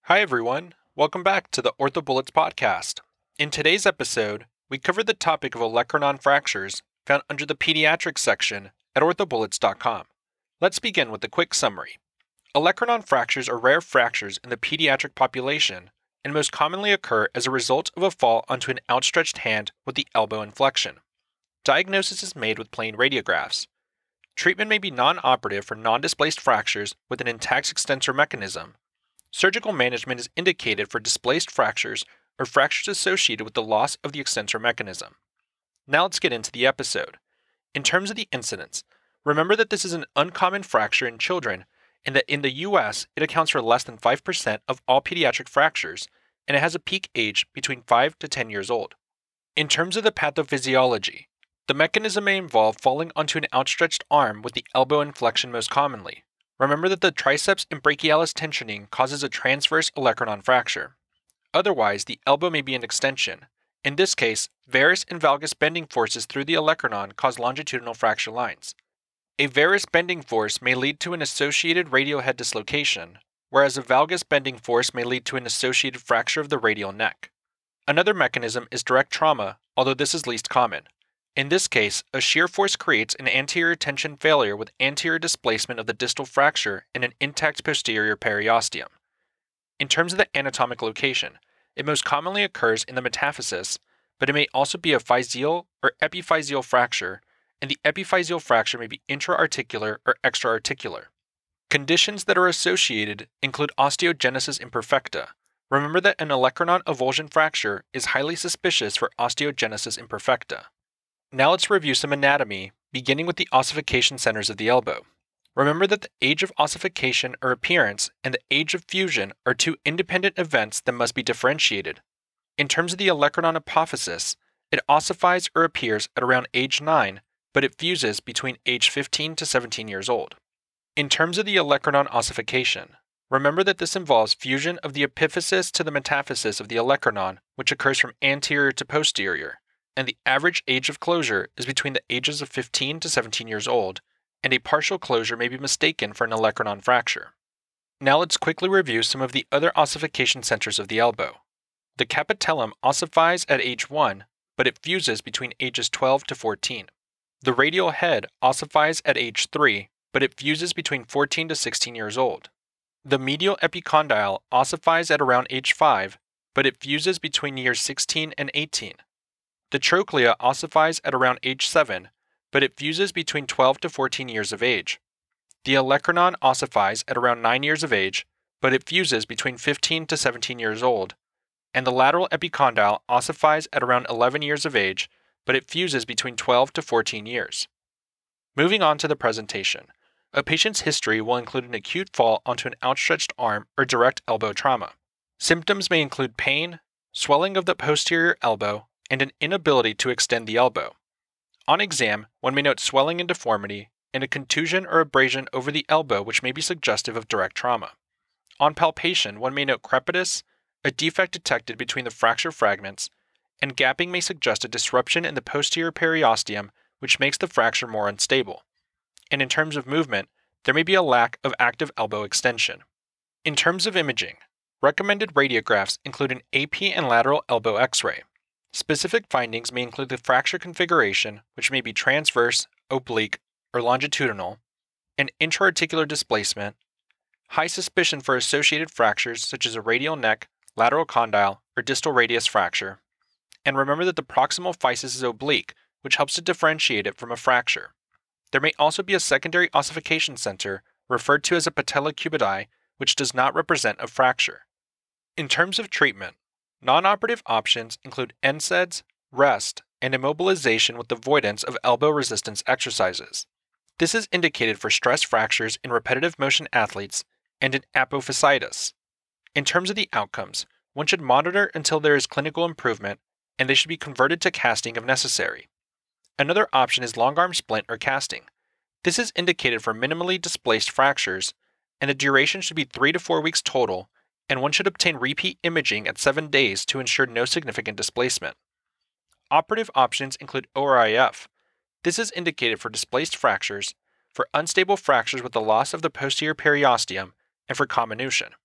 Hi everyone, welcome back to the OrthoBullets podcast. In today's episode, we cover the topic of olecranon fractures found under the pediatrics section at orthobullets.com. Let's begin with a quick summary. Olecranon fractures are rare fractures in the pediatric population and most commonly occur as a result of a fall onto an outstretched hand with the elbow inflection. Diagnosis is made with plain radiographs. Treatment may be non-operative for non-displaced fractures with an intact extensor mechanism. Surgical management is indicated for displaced fractures or fractures associated with the loss of the extensor mechanism. Now let's get into the episode. In terms of the incidence, remember that this is an uncommon fracture in children and that in the US it accounts for less than 5% of all pediatric fractures and it has a peak age between 5 to 10 years old. In terms of the pathophysiology, the mechanism may involve falling onto an outstretched arm with the elbow inflection most commonly. Remember that the triceps and brachialis tensioning causes a transverse olecranon fracture. Otherwise, the elbow may be an extension. In this case, varus and valgus bending forces through the olecranon cause longitudinal fracture lines. A varus bending force may lead to an associated radial head dislocation, whereas a valgus bending force may lead to an associated fracture of the radial neck. Another mechanism is direct trauma, although this is least common. In this case, a shear force creates an anterior tension failure with anterior displacement of the distal fracture in an intact posterior periosteum. In terms of the anatomic location, it most commonly occurs in the metaphysis, but it may also be a physeal or epiphyseal fracture, and the epiphyseal fracture may be intra-articular or extra-articular. Conditions that are associated include osteogenesis imperfecta. Remember that an olecranon avulsion fracture is highly suspicious for osteogenesis imperfecta. Now let's review some anatomy, beginning with the ossification centers of the elbow. Remember that the age of ossification or appearance and the age of fusion are two independent events that must be differentiated. In terms of the olecranon apophysis, it ossifies or appears at around age 9, but it fuses between age 15 to 17 years old. In terms of the olecranon ossification, remember that this involves fusion of the epiphysis to the metaphysis of the olecranon, which occurs from anterior to posterior, and the average age of closure is between the ages of 15 to 17 years old, and a partial closure may be mistaken for an olecranon fracture. Now let's quickly review some of the other ossification centers of the elbow. The capitellum ossifies at age 1, but it fuses between ages 12 to 14. The radial head ossifies at age 3, but it fuses between 14 to 16 years old. The medial epicondyle ossifies at around age 5, but it fuses between years 16 and 18. The trochlea ossifies at around age 7, but it fuses between 12 to 14 years of age. The olecranon ossifies at around 9 years of age, but it fuses between 15 to 17 years old. And the lateral epicondyle ossifies at around 11 years of age, but it fuses between 12 to 14 years. Moving on to the presentation, a patient's history will include an acute fall onto an outstretched arm or direct elbow trauma. Symptoms may include pain, swelling of the posterior elbow, and an inability to extend the elbow. On exam, one may note swelling and deformity, and a contusion or abrasion over the elbow which may be suggestive of direct trauma. On palpation, one may note crepitus, a defect detected between the fracture fragments, and gapping may suggest a disruption in the posterior periosteum which makes the fracture more unstable. And in terms of movement, there may be a lack of active elbow extension. In terms of imaging, recommended radiographs include an AP and lateral elbow X-ray. Specific findings may include the fracture configuration, which may be transverse, oblique, or longitudinal, an intra-articular displacement, high suspicion for associated fractures such as a radial neck, lateral condyle, or distal radius fracture, and remember that the proximal physis is oblique, which helps to differentiate it from a fracture. There may also be a secondary ossification center, referred to as a patella cubiti, which does not represent a fracture. In terms of treatment, non-operative options include NSAIDs, rest, and immobilization with avoidance of elbow resistance exercises. This is indicated for stress fractures in repetitive motion athletes and in apophysitis. In terms of the outcomes, one should monitor until there is clinical improvement, and they should be converted to casting if necessary. Another option is long-arm splint or casting. This is indicated for minimally displaced fractures, and the duration should be 3 to 4 weeks total, and one should obtain repeat imaging at 7 days to ensure no significant displacement. Operative options include ORIF. This is indicated for displaced fractures, for unstable fractures with the loss of the posterior periosteum, and for comminution.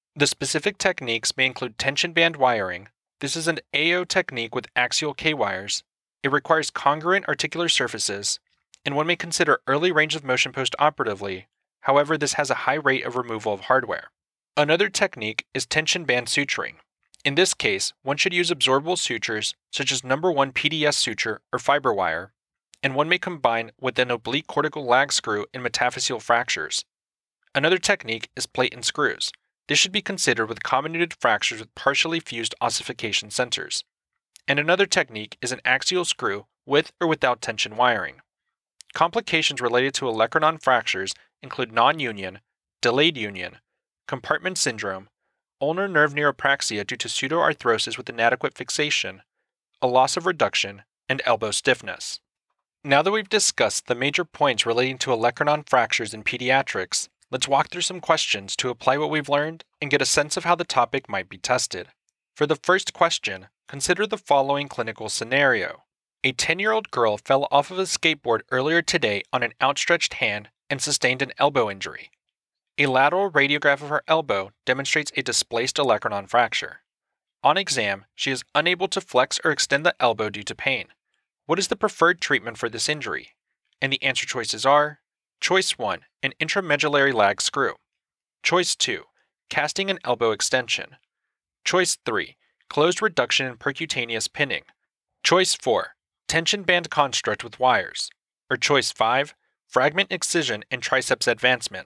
The specific techniques may include tension band wiring. This is an AO technique with axial K-wires. It requires congruent articular surfaces, and one may consider early range of motion post-operatively. However, this has a high rate of removal of hardware. Another technique is tension band suturing. In this case, one should use absorbable sutures such as number 1 PDS suture or fiber wire, and one may combine with an oblique cortical lag screw in metaphyseal fractures. Another technique is plate and screws. This should be considered with comminuted fractures with partially fused ossification centers. And another technique is an axial screw with or without tension wiring. Complications related to olecranon fractures include non-union, delayed union, compartment syndrome, ulnar nerve neuropraxia due to pseudoarthrosis with inadequate fixation, a loss of reduction, and elbow stiffness. Now that we've discussed the major points relating to olecranon fractures in pediatrics, let's walk through some questions to apply what we've learned and get a sense of how the topic might be tested. For the first question, consider the following clinical scenario. A 10-year-old girl fell off of a skateboard earlier today on an outstretched hand and sustained an elbow injury. A lateral radiograph of her elbow demonstrates a displaced olecranon fracture. On exam, she is unable to flex or extend the elbow due to pain. What is the preferred treatment for this injury? And the answer choices are: Choice 1, an intramedullary lag screw. Choice 2, casting an elbow extension. Choice 3, closed reduction and percutaneous pinning. Choice 4, tension band construct with wires. Or choice 5, fragment excision and triceps advancement.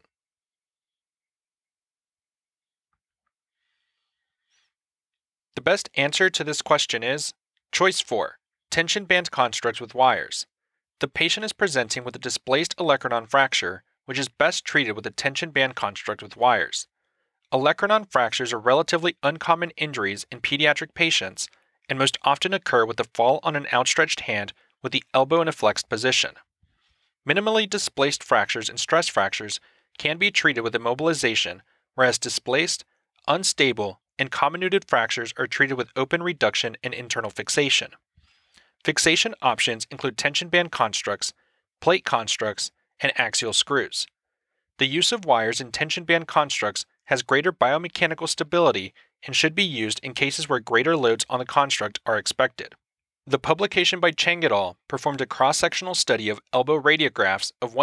The best answer to this question is choice 4, tension band construct with wires. The patient is presenting with a displaced olecranon fracture, which is best treated with a tension band construct with wires. Olecranon fractures are relatively uncommon injuries in pediatric patients and most often occur with a fall on an outstretched hand with the elbow in a flexed position. Minimally displaced fractures and stress fractures can be treated with immobilization, whereas displaced, unstable, and comminuted fractures are treated with open reduction and internal fixation. Fixation options include tension band constructs, plate constructs, and axial screws. The use of wires in tension band constructs has greater biomechanical stability and should be used in cases where greater loads on the construct are expected. The publication by Chang et al. Performed a cross-sectional study of elbow radiographs of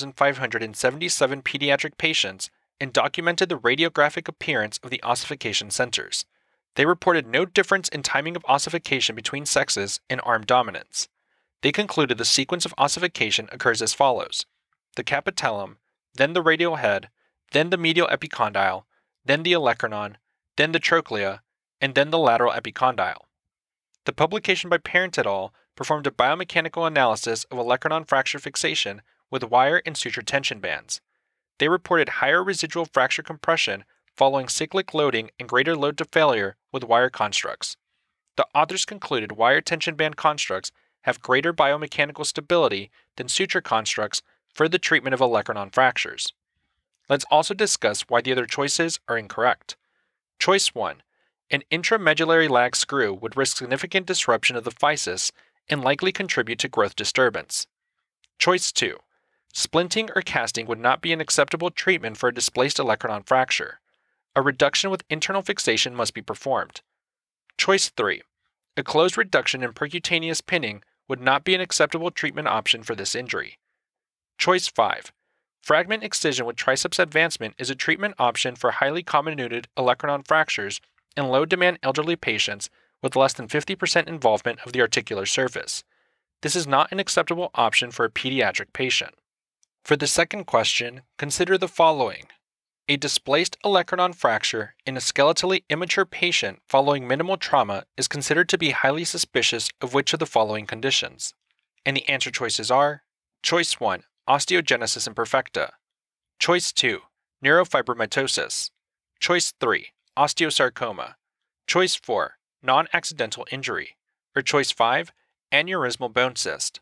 1,577 pediatric patients and documented the radiographic appearance of the ossification centers. They reported no difference in timing of ossification between sexes and arm dominance. They concluded the sequence of ossification occurs as follows: the capitellum, then the radial head, then the medial epicondyle, then the olecranon, then the trochlea, and then the lateral epicondyle. The publication by Parent et al. Performed a biomechanical analysis of olecranon fracture fixation with wire and suture tension bands. They reported higher residual fracture compression following cyclic loading and greater load to failure with wire constructs. The authors concluded wire tension band constructs have greater biomechanical stability than suture constructs for the treatment of olecranon fractures. Let's also discuss why the other choices are incorrect. Choice 1, an intramedullary lag screw would risk significant disruption of the physis and likely contribute to growth disturbance. Choice 2, splinting or casting would not be an acceptable treatment for a displaced olecranon fracture. A reduction with internal fixation must be performed. Choice 3, a closed reduction and percutaneous pinning would not be an acceptable treatment option for this injury. Choice 5, fragment excision with triceps advancement is a treatment option for highly comminuted olecranon fractures in low-demand elderly patients with less than 50% involvement of the articular surface. This is not an acceptable option for a pediatric patient. For the second question, consider the following. A displaced olecranon fracture in a skeletally immature patient following minimal trauma is considered to be highly suspicious of which of the following conditions? And the answer choices are: Choice 1, osteogenesis imperfecta. Choice 2, neurofibromatosis. Choice 3, osteosarcoma. Choice 4, non-accidental injury. Or choice 5, aneurysmal bone cyst.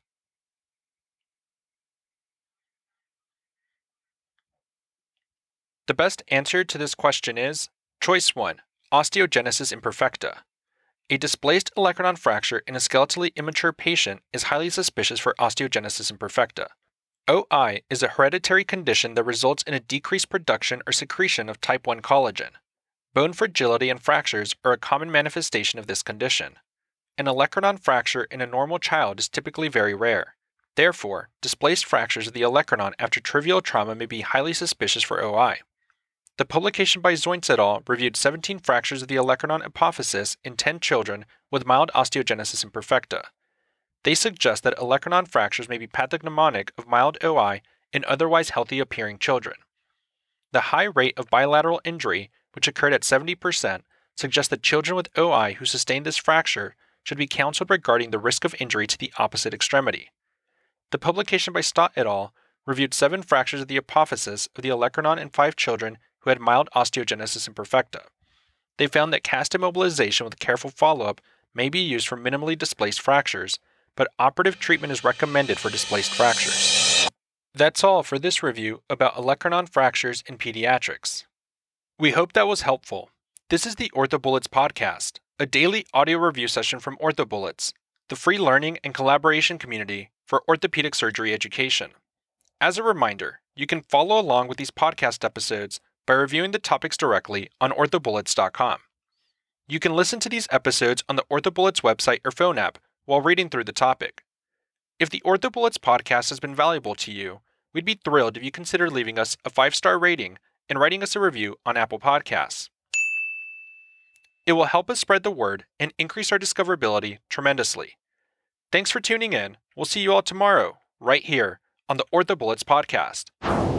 The best answer to this question is choice 1, osteogenesis imperfecta. A displaced olecranon fracture in a skeletally immature patient is highly suspicious for osteogenesis imperfecta. OI is a hereditary condition that results in a decreased production or secretion of type 1 collagen. Bone fragility and fractures are a common manifestation of this condition. An olecranon fracture in a normal child is typically very rare. Therefore, displaced fractures of the olecranon after trivial trauma may be highly suspicious for OI. The publication by Zoints et al. Reviewed 17 fractures of the olecranon apophysis in 10 children with mild osteogenesis imperfecta. They suggest that olecranon fractures may be pathognomonic of mild OI in otherwise healthy-appearing children. The high rate of bilateral injury, which occurred at 70%, suggests that children with OI who sustained this fracture should be counseled regarding the risk of injury to the opposite extremity. The publication by Stott et al. Reviewed 7 fractures of the apophysis of the olecranon in 5 children who had mild osteogenesis imperfecta. They found that cast immobilization with careful follow-up may be used for minimally displaced fractures, but operative treatment is recommended for displaced fractures. That's all for this review about olecranon fractures in pediatrics. We hope that was helpful. This is the OrthoBullets podcast, a daily audio review session from OrthoBullets, the free learning and collaboration community for orthopedic surgery education. As a reminder, you can follow along with these podcast episodes by reviewing the topics directly on orthobullets.com. You can listen to these episodes on the OrthoBullets website or phone app while reading through the topic. If the OrthoBullets podcast has been valuable to you, we'd be thrilled if you consider leaving us a 5-star rating and writing us a review on Apple Podcasts. It will help us spread the word and increase our discoverability tremendously. Thanks for tuning in. We'll see you all tomorrow, right here on the OrthoBullets podcast.